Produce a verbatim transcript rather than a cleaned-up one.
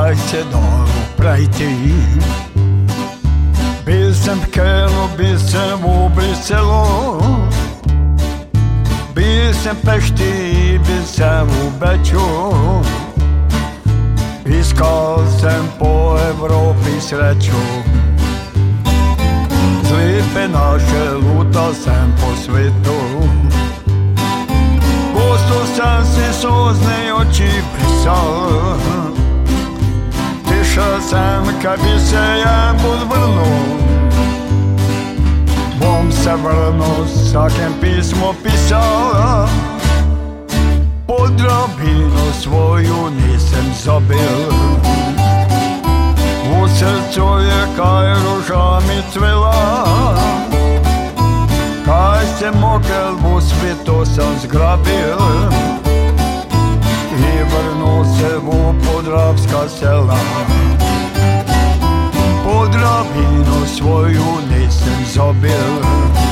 kaj se dalo prajti. Bil sem v Kelu, bil sem v Briselu, bil sem v Pešti, bil sem v Beču. Iskal sem po Evropi sreču, z Lipe naše lutal sem po svetu. Gosto sem si slzne oči brisal, tišel sem, kaj bi se jem bud vrnul. Bom se vrnul, vsakem pismo pisal, podrobino svoju nisem zabil. V srcu je kaj rožami cvela, kaj sem mogel v svetu sem zgrabil. I vrnul se v podravska sela, podrobino svoju nisem zabil.